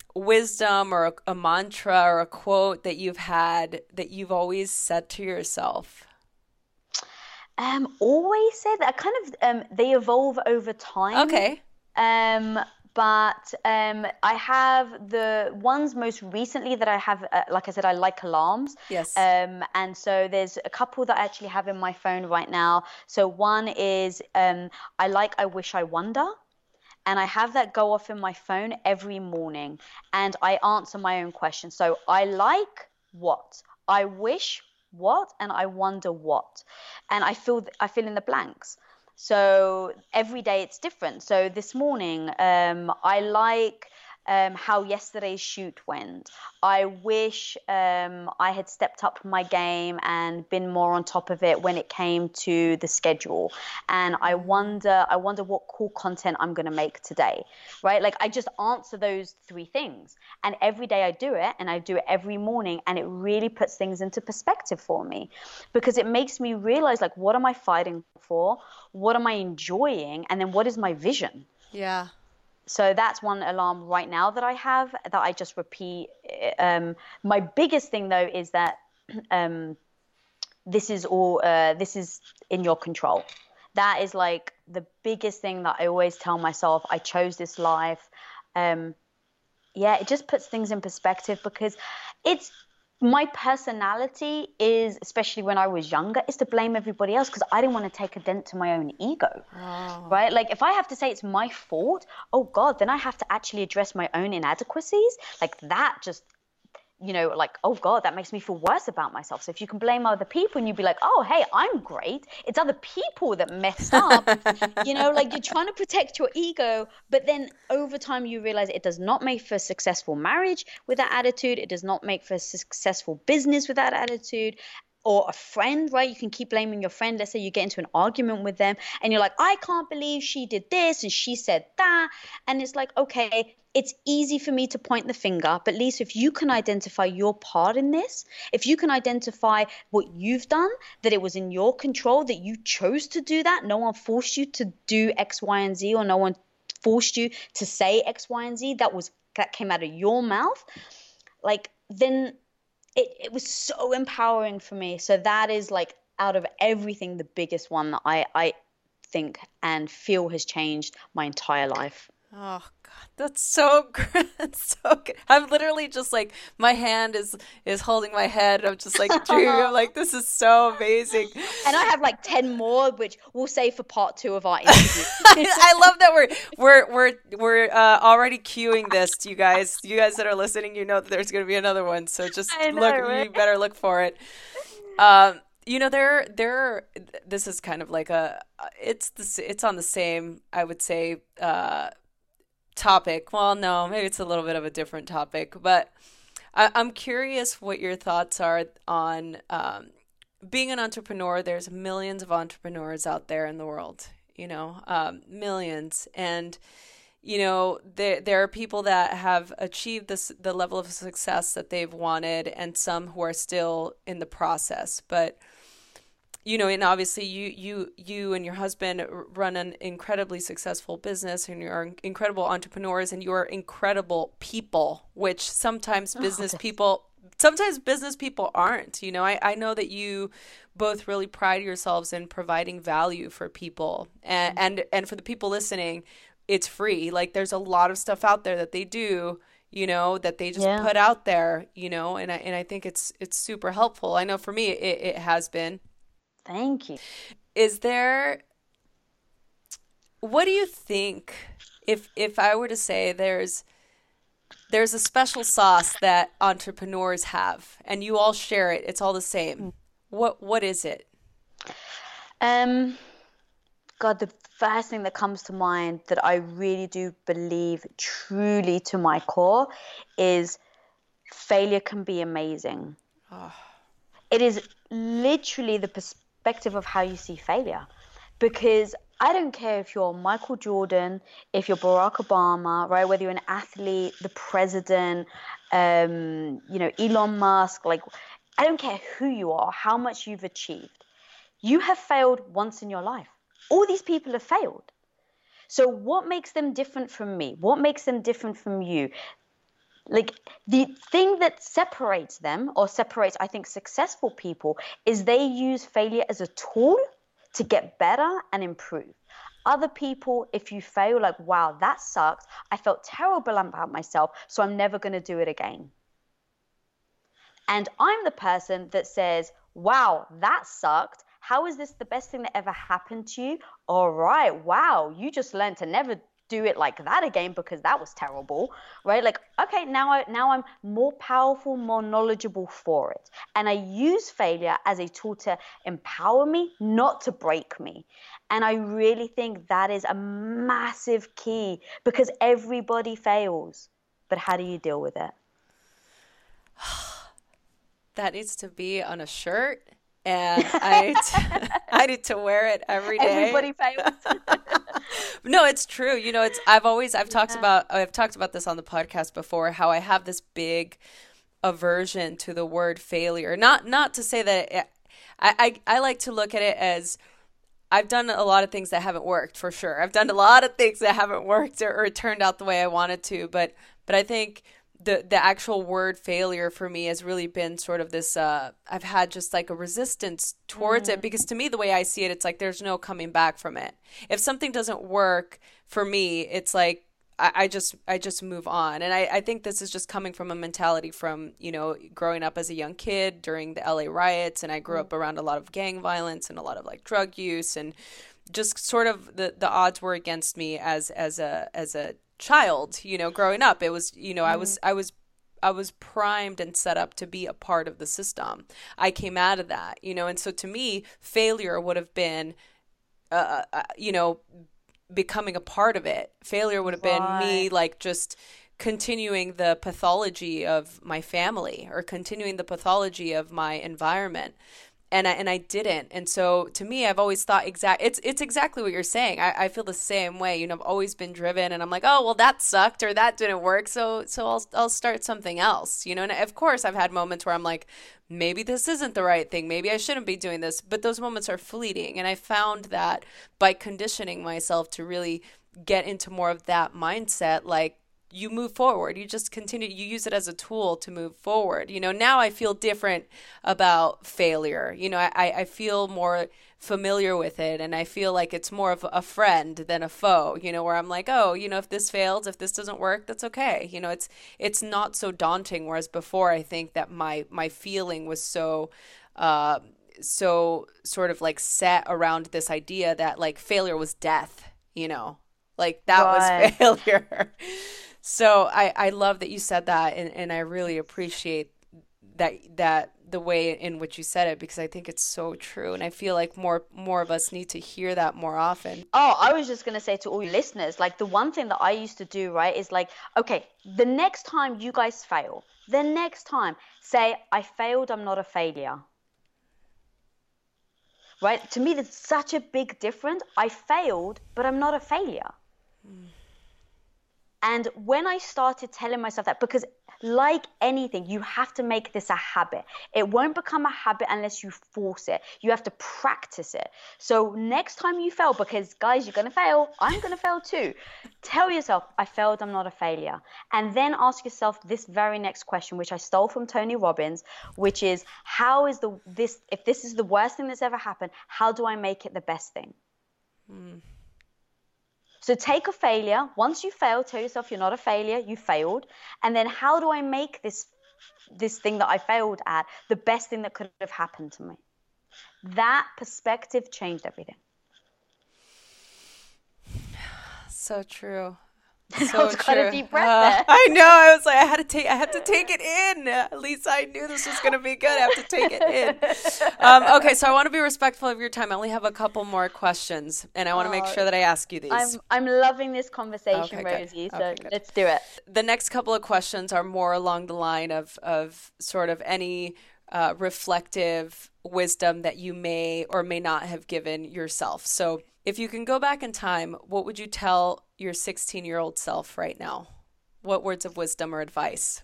wisdom or a, a mantra or a quote that you've had that you've always said to yourself? Um, always say that. I kind of um, they evolve over time. Okay. Um, but um, I have the ones most recently that I have. Uh, like I said, I like alarms. Yes. Um, and so there's a couple that I actually have in my phone right now. So one is um, I like I wish I wonder. And I have that go off in my phone every morning, and I answer my own question. So I like what, I wish what, and I wonder what, and I fill I fill in the blanks. So every day it's different. So this morning, um, I like um, how yesterday's shoot went. I wish um, I had stepped up my game and been more on top of it when it came to the schedule. And I wonder, I wonder what cool content I'm going to make today, right? Like I just answer those three things. And every day I do it, and I do it every morning. And it really puts things into perspective for me, because it makes me realize, like, what am I fighting for? What am I enjoying? And then what is my vision? Yeah. So that's one alarm right now that I have that I just repeat. Um, my biggest thing, though, is that um, this is all uh, this is in your control. That is like the biggest thing that I always tell myself. I chose this life. Um, yeah, it just puts things in perspective, because it's my personality is, especially when I was younger, is to blame everybody else, because I didn't want to take a dent to my own ego, oh. right? Like if I have to say it's my fault, oh God, then I have to actually address my own inadequacies. Like that just, you know, like, oh God, that makes me feel worse about myself. So if you can blame other people and you'd be like, oh, hey, I'm great. It's other people that messed up. You know, like you're trying to protect your ego, but then over time you realize it does not make for a successful marriage with that attitude. It does not make for a successful business with that attitude. Or a friend, right? You can keep blaming your friend. Let's say you get into an argument with them and you're like, I can't believe she did this and she said that. And it's like, okay, it's easy for me to point the finger, but Lisa, if you can identify your part in this, if you can identify what you've done, that it was in your control, that you chose to do that, no one forced you to do X, Y, and Z, or no one forced you to say X, Y, and Z, that was that came out of your mouth, like then It, it was so empowering for me. So that is like out of everything, the biggest one that I, I think and feel has changed my entire life. Oh God, that's so good. That's so good. I'm literally just like, my hand is is holding my head. I'm just like dreaming. I'm like, this is so amazing. And I have like ten more, which we'll save for part two of our interview. I love that we're we're we're we're uh, already queuing this. You guys, you guys that are listening, you know that there's going to be another one. So just I know, look. right? You better look for it. Um, you know, there there. This is kind of like a. It's the it's on the same, I would say, uh, topic. Well, no, maybe it's a little bit of a different topic, but I, I'm curious what your thoughts are on um, being an entrepreneur. There's millions of entrepreneurs out there in the world, you know, um, millions. And, you know, there, there are people that have achieved this, the level of success that they've wanted, and some who are still in the process. But you know, and obviously you, you, you and your husband run an incredibly successful business, and you're incredible entrepreneurs, and you are incredible people, which sometimes business oh, people, sometimes business people aren't. You know, I, I know that you both really pride yourselves in providing value for people, and, and, and for the people listening, it's free. Like, there's a lot of stuff out there that they do, you know, that they just yeah. put out there, you know, and I, and I think it's, it's super helpful. I know for me, it, it has been. Thank you. Is there, what do you think, if if I were to say there's there's a special sauce that entrepreneurs have, and you all share it, it's all the same, what what is it? Um, God, the first thing that comes to mind that I really do believe truly to my core is failure can be amazing. Oh. It is literally the perspective of how you see failure, because I don't care if you're Michael Jordan, if you're Barack Obama, right? Whether you're an athlete, the president, um, you know, Elon Musk, like, I don't care who you are, how much you've achieved. You have failed once in your life. All these people have failed. So what makes them different from me? What makes them different from you? Like, the thing that separates them, or separates, I think, successful people, is they use failure as a tool to get better and improve. Other people, if you fail, like, wow, that sucks. I felt terrible about myself, so I'm never going to do it again. And I'm the person that says, wow, that sucked. How is this the best thing that ever happened to you? All right, wow, you just learned to never do it like that again because that was terrible, right? Like, okay, now I now I'm more powerful, more knowledgeable for it. And I use failure as a tool to empower me, not to break me. And I really think that is a massive key, because everybody fails. But how do you deal with it? That needs to be on a shirt, and I need to, I need to wear it every day. Everybody fails. No, it's true. You know, it's I've always I've talked yeah. about I've talked about this on the podcast before, how I have this big aversion to the word failure. Not not to say that it, I, I I like to look at it as, I've done a lot of things that haven't worked, for sure. I've done a lot of things that haven't worked or, or turned out the way I wanted to, but but I think the the actual word failure for me has really been sort of this, uh, I've had just like a resistance towards mm. it, because to me, the way I see it, it's like there's no coming back from it. If something doesn't work for me, it's like I, I just I just move on. And I, I think this is just coming from a mentality from, you know, growing up as a young kid during the L A riots, and I grew mm. up around a lot of gang violence and a lot of like drug use, and just sort of the, the odds were against me as as a as a child, you know, growing up. It was, you know, mm. I was I was I was primed and set up to be a part of the system. I came out of that, you know, and so to me, failure would have been, uh, uh, you know, becoming a part of it. Failure would have been right. me like just continuing the pathology of my family, or continuing the pathology of my environment. And I, and I didn't. And so to me, I've always thought exact. It's it's exactly what you're saying. I, I feel the same way. You know, I've always been driven, and I'm like, oh, well, that sucked, or that didn't work. So so I'll I'll start something else. You know, and of course, I've had moments where I'm like, maybe this isn't the right thing. Maybe I shouldn't be doing this. But those moments are fleeting. And I found that by conditioning myself to really get into more of that mindset, like, you move forward. You just continue. You use it as a tool to move forward. You know, now I feel different about failure. You know, I, I feel more familiar with it, and I feel like it's more of a friend than a foe, you know, where I'm like, oh, you know, if this fails, if this doesn't work, that's okay. You know, it's it's not so daunting, whereas before I think that my my feeling was so uh so sort of like set around this idea that like failure was death, you know, like that Right. was failure. So I I love that you said that, and, and I really appreciate that that the way in which you said it, because I think it's so true, and I feel like more more of us need to hear that more often. Oh, I was just going to say to all your listeners, like the one thing that I used to do, right, is like, okay, the next time you guys fail, the next time, say, I failed, I'm not a failure. Right? To me, there's such a big difference. I failed, but I'm not a failure. Mm. And when I started telling myself that, because like anything, you have to make this a habit. It won't become a habit unless you force it. You have to practice it. So next time you fail, because guys, you're going to fail. I'm going to fail too. Tell yourself, I failed, I'm not a failure. And then ask yourself this very next question, which I stole from Tony Robbins, which is, how is the this, if this is the worst thing that's ever happened, how do I make it the best thing? Mm. So take a failure. Once you fail, tell yourself you're not a failure, you failed. And then how do I make this this thing that I failed at the best thing that could have happened to me? That perspective changed everything. So true. That So was quite true. a deep breath Uh, there. I know. I was like, I had to take. I had to take it in. At least I knew this was going to be good. I have to take it in. Um, okay, so I want to be respectful of your time. I only have a couple more questions, and I want to make sure that I ask you these. I'm I'm loving this conversation, Okay, good. Rosie. So Okay, good. let's do it. The next couple of questions are more along the line of of sort of any uh, reflective wisdom that you may or may not have given yourself. So if you can go back in time, what would you tell your sixteen-year-old self right now? What words of wisdom or advice?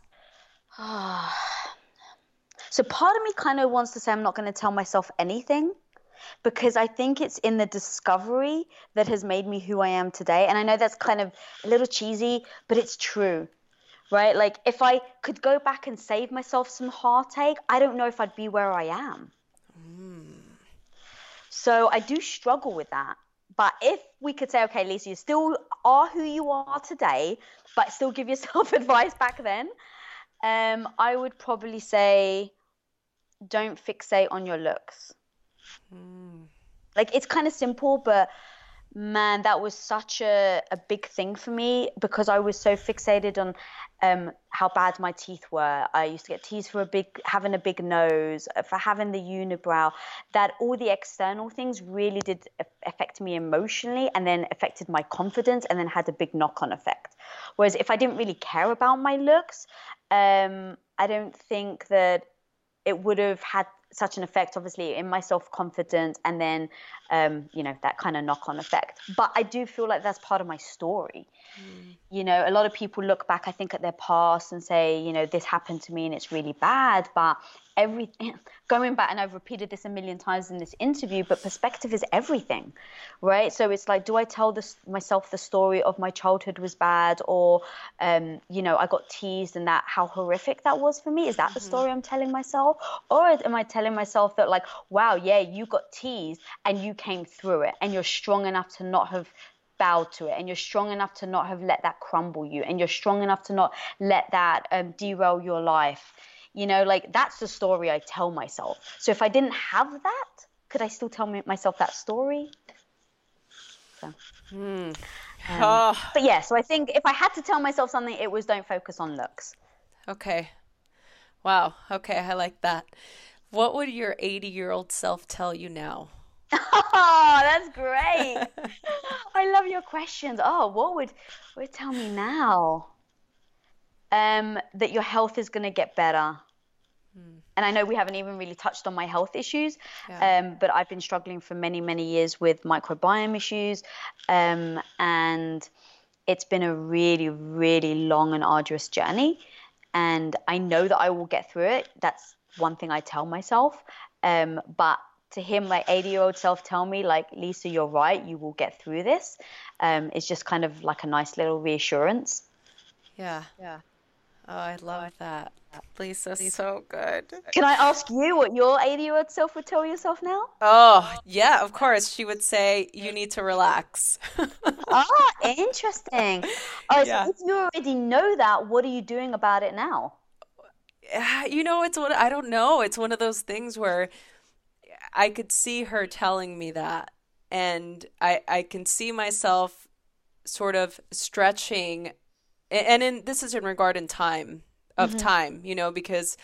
So part of me kind of wants to say I'm not going to tell myself anything, because I think it's in the discovery that has made me who I am today. And I know that's kind of a little cheesy, but it's true, right? Like if I could go back and save myself some heartache, I don't know if I'd be where I am. Mm. So I do struggle with that. But if we could say, okay, Lisa, you still are who you are today, but still give yourself advice back then, um, I would probably say, don't fixate on your looks. Mm. Like, it's kind of simple, but man, that was such a, a big thing for me, because I was so fixated on um, how bad my teeth were. I used to get teased for a big, having a big nose, for having the unibrow, that all the external things really did affect me emotionally, and then affected my confidence, and then had a big knock-on effect. Whereas if I didn't really care about my looks, um, I don't think that it would have had such an effect, obviously, in my self-confidence, and then, um, you know, that kind of knock-on effect. But I do feel like that's part of my story. Mm. You know, a lot of people look back, I think, at their past and say, you know, this happened to me and it's really bad. But everything, going back, and I've repeated this a million times in this interview, but perspective is everything, right? So it's like, do I tell this, myself the story of my childhood was bad, or, um, you know, I got teased and that, how horrific that was for me? Is that mm-hmm. the story I'm telling myself? Or am I telling myself that, like, wow, yeah, you got teased and you came through it, and you're strong enough to not have bowed to it, and you're strong enough to not have let that crumble you, and you're strong enough to not let that um, derail your life? You know, like, that's the story I tell myself. So if I didn't have that, could I still tell me, myself that story? So, mm. um, oh. But yeah, so I think if I had to tell myself something, it was, don't focus on looks. Okay. Wow. Okay. I like that. What would your eighty-year-old self tell you now? Oh, that's great. I love your questions. Oh, what would, what would it tell me now? Um, that your health is going to get better. Hmm. And I know we haven't even really touched on my health issues, yeah. um, but I've been struggling for many, many years with microbiome issues. Um, and it's been a really, really long and arduous journey. And I know that I will get through it. That's one thing I tell myself. Um, but to hear my eighty-year-old self tell me, like, Lisa, you're right, you will get through this, um, it's just kind of like a nice little reassurance. Yeah. Yeah. Oh, I love that. Lisa, so good. Can I ask you what your eighty-year-old self would tell yourself now? Oh, yeah, of course. She would say, you need to relax. Ah, interesting. Oh, Yeah. so if you already know that, what are you doing about it now? You know, it's one, I don't know. It's one of those things where I could see her telling me that, and I, I can see myself sort of stretching, and in this is in regard in time of mm-hmm. time, you know, because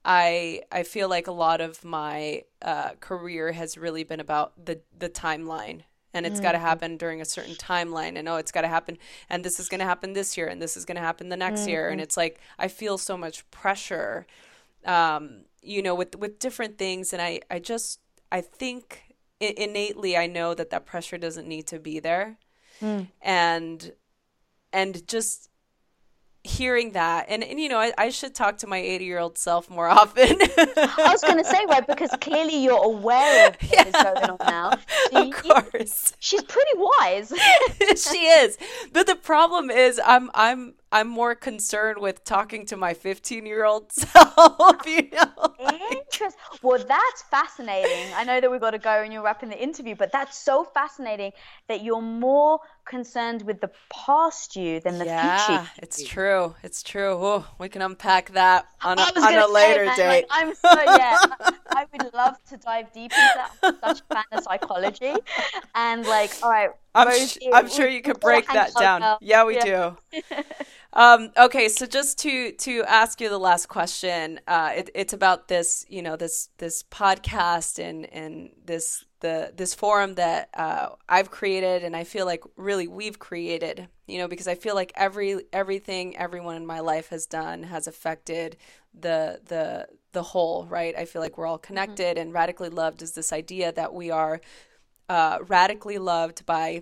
I I feel like a lot of my uh, career has really been about the the timeline, and it's mm-hmm. got to happen during a certain timeline, and oh, it's got to happen, and this is going to happen this year, and this is going to happen the next mm-hmm. year, and it's like I feel so much pressure, um, you know, with with different things, and I I just I think innately I know that that pressure doesn't need to be there, mm. and and just hearing that, and, and you know, I, I should talk to my eighty-year-old self more often. I was going to say, right, because clearly you're aware of what yeah. is going on now. She, of course, she's pretty wise. She is, but the problem is, I'm I'm I'm more concerned with talking to my fifteen-year-old self. You know, interesting. Well, that's fascinating. I know that we've got to go and you're wrapping the interview, but that's so fascinating that you're more concerned with the past you than the yeah, future. Yeah, it's true. It's true. Oh, we can unpack that on a, on a later say, date. Like, I'm so yeah. I would love to dive deep into that. I'm such a fan of psychology, and like, all right, I'm, Rosie, sh- I'm sure you could break that down. Up. Yeah, we yeah. do. Um, okay, so just to to ask you the last question, uh, it, it's about this, you know, this this podcast and and this the this forum that uh, I've created, and I feel like really we've created, you know, because I feel like every everything everyone in my life has done has affected the the the whole, right? I feel like we're all connected, mm-hmm. and radically loved is this idea that we are uh, radically loved by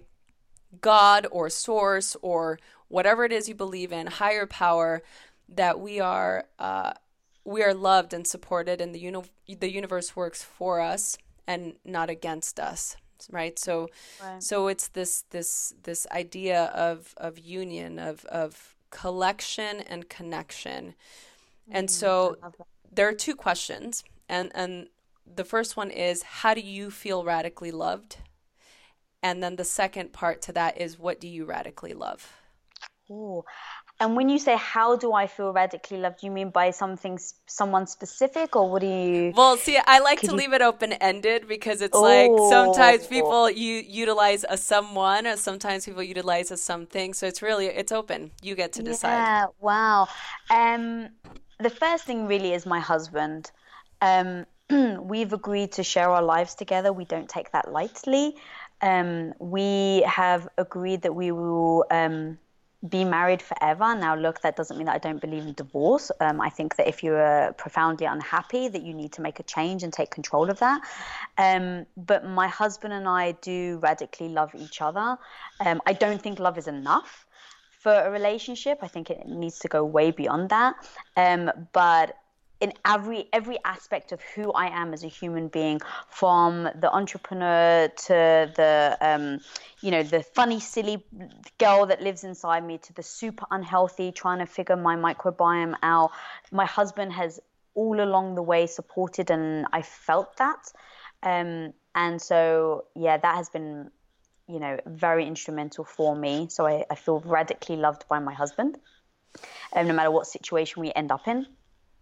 God or source or whatever it is you believe in, higher power, that we are uh, we are loved and supported, and the uni- the universe works for us and not against us, right? So, right. so it's this this this idea of of union, of of collection and connection, mm, and so there are two questions, and and the first one is, how do you feel radically loved? And then the second part to that is, what do you radically love? Oh, and when you say, how do I feel radically loved, do you mean by something, someone specific, or what do you? Well, see, I like to you... leave it open-ended, because it's oh. like sometimes people you utilize a someone, or sometimes people utilize a something. So it's really, it's open. You get to decide. Yeah, wow. Um, the first thing really is my husband. Um, we've agreed to share our lives together. We don't take that lightly. Um, we have agreed that we will um, be married forever. Now, look, that doesn't mean that I don't believe in divorce. Um, I think that if you're profoundly unhappy, that you need to make a change and take control of that. Um, but my husband and I do radically love each other. Um, I don't think love is enough for a relationship. I think it needs to go way beyond that. Um, but in every every aspect of who I am as a human being, from the entrepreneur to the um, you know, the funny, silly girl that lives inside me, to the super unhealthy trying to figure my microbiome out, my husband has all along the way supported, and I felt that, um, and so yeah, that has been, you know, very instrumental for me. So I, I feel radically loved by my husband, um, no matter what situation we end up in.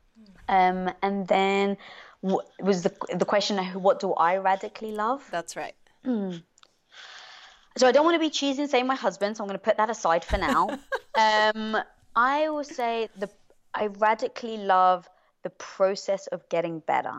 Um, and then w- was the the question, what do I radically love? That's right. Mm. So I don't want to be cheesy and say my husband, so I'm going to put that aside for now. um, I will say the I radically love the process of getting better.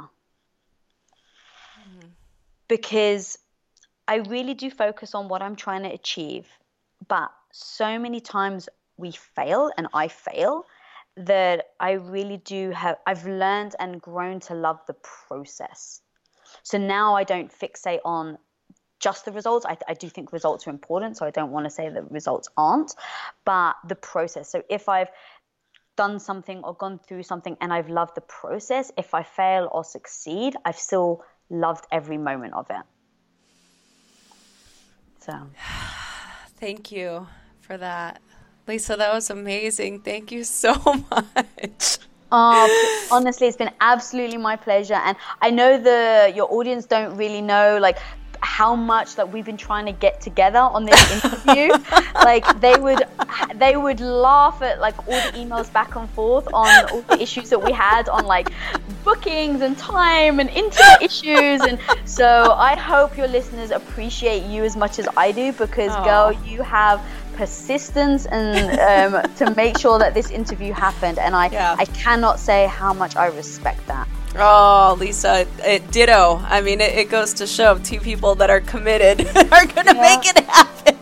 Mm. Because I really do focus on what I'm trying to achieve, but so many times we fail, and I fail, that I really do have, I've learned and grown to love the process. So now I don't fixate on just the results. I, I do think results are important, so I don't want to say that results aren't, but the process. So if I've done something or gone through something and I've loved the process, if I fail or succeed, I've still loved every moment of it. So. Thank you for that. Lisa, that was amazing. Thank you so much. Oh, honestly, it's been absolutely my pleasure. And I know the your audience don't really know like how much that we've been trying to get together on this interview. Like they would they would laugh at like all the emails back and forth on all the issues that we had on like bookings and time and internet issues. And so I hope your listeners appreciate you as much as I do, because Aww. girl, you have persistence and um, to make sure that this interview happened, and I yeah. I cannot say how much I respect that. Oh, Lisa, it, ditto. I mean, it, it goes to show two people that are committed are going to Yeah. make it happen.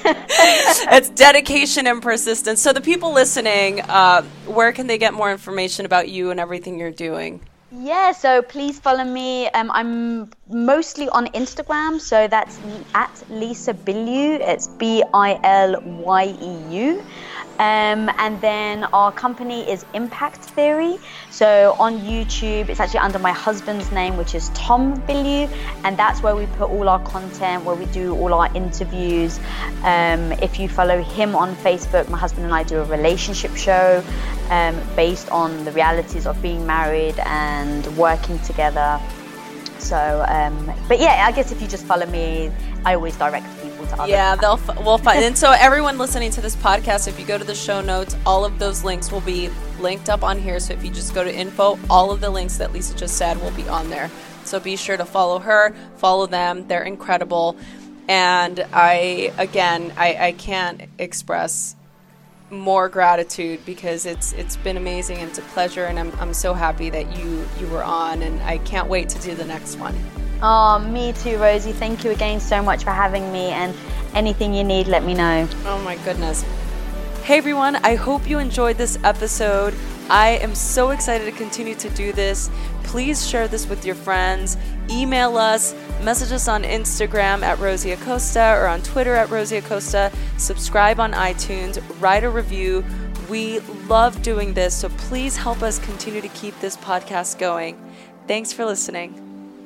It's dedication and persistence. So the people listening, uh, where can they get more information about you and everything you're doing? Yeah, so please follow me. Um, I'm mostly on Instagram, so that's at Lisa Bilyeu. It's B I L Y E U. Um, and then our company is Impact Theory. So on YouTube, it's actually under my husband's name, which is Tom Bilyeu, and that's where we put all our content, where we do all our interviews. Um, if you follow him on Facebook, my husband and I do a relationship show um, based on the realities of being married and working together. So, um, but yeah, I guess if you just follow me, I always direct people to other. Yeah, they'll f- we'll find. And so everyone listening to this podcast, if you go to the show notes, all of those links will be linked up on here. So if you just go to info, all of the links that Lisa just said will be on there. So be sure to follow her, follow them. They're incredible. And I, again, I, I can't express more gratitude, because it's it's been amazing and it's a pleasure, and I'm I'm so happy that you you were on, and I can't wait to do the next one. Oh, me too, Rosie. Thank you again so much for having me, and anything you need, let me know. Oh my goodness. Hey everyone, I hope you enjoyed this episode. I am so excited to continue to do this. Please share this with your friends. Email us, message us on Instagram at Rosie Acosta or on Twitter at Rosie Acosta. Subscribe on iTunes, write a review. We love doing this, so please help us continue to keep this podcast going. Thanks for listening.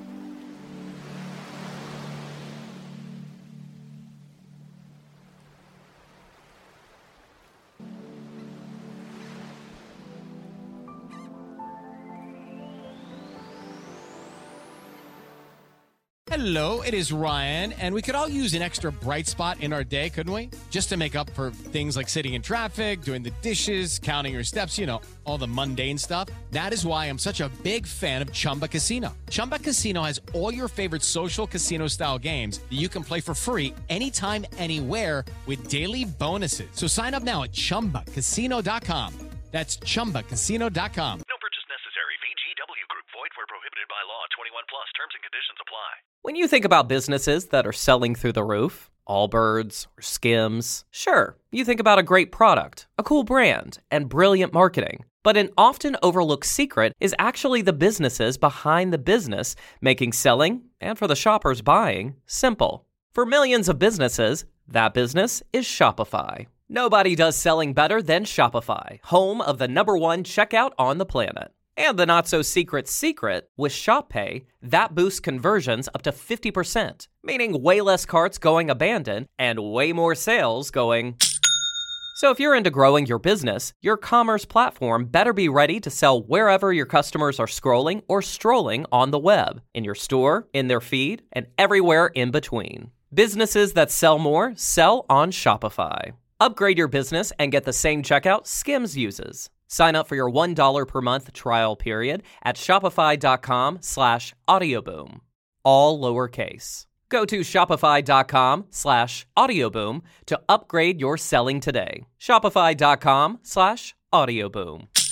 Hello, it is Ryan, and we could all use an extra bright spot in our day, couldn't we? Just to make up for things like sitting in traffic, doing the dishes, counting your steps, you know, all the mundane stuff. That is why I'm such a big fan of Chumba Casino. Chumba Casino has all your favorite social casino-style games that you can play for free anytime, anywhere with daily bonuses. So sign up now at chumba casino dot com. That's chumba casino dot com. No purchase necessary. V G W Group. Void where prohibited by law. twenty-one plus. Terms and conditions apply. When you think about businesses that are selling through the roof, Allbirds or Skims, sure, you think about a great product, a cool brand, and brilliant marketing. But an often overlooked secret is actually the businesses behind the business, making selling, and for the shoppers buying, simple. For millions of businesses, that business is Shopify. Nobody does selling better than Shopify, home of the number one checkout on the planet. And the not-so-secret secret, with Shop Pay, that boosts conversions up to fifty percent, meaning way less carts going abandoned and way more sales going... So if you're into growing your business, your commerce platform better be ready to sell wherever your customers are scrolling or strolling on the web, in your store, in their feed, and everywhere in between. Businesses that sell more sell on Shopify. Upgrade your business and get the same checkout Skims uses. Sign up for your one dollar per month trial period at shopify.com slash audioboom. All lowercase. Go to shopify.com slash audioboom to upgrade your selling today. Shopify.com slash audioboom.